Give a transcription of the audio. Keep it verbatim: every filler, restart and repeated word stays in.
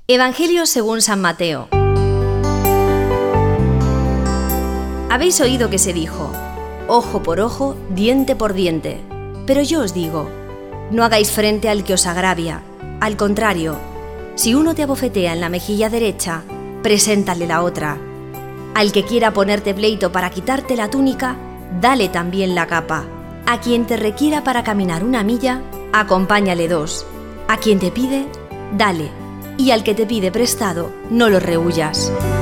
Evangelio según San Mateo. Habéis oído que se dijo: ojo por ojo, diente por diente. Pero yo os digo, no hagáis frente al que os agravia. Al contrario, si uno te abofetea en la mejilla derecha, preséntale la otra. Al que quiera ponerte pleito para quitarte la túnica, dale también la capa. A quien te requiera para caminar una milla, acompáñale dos. A quien te pide, dale. Y al que te pide prestado, no lo rehuyas.